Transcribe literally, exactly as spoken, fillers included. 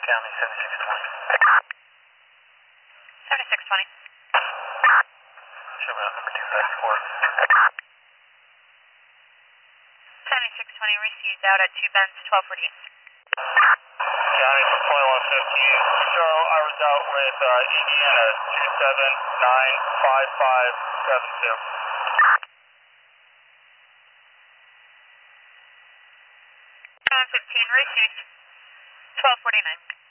County seventy-six twenty. seventy-six twenty. Show me out number two five four. seventy-six twenty received out at two Bends, twelve forty-eight. County twenty-one fifteen. So I was out with uh, Indiana two seven nine five five seven two. seven fifteen received, twelve forty-nine.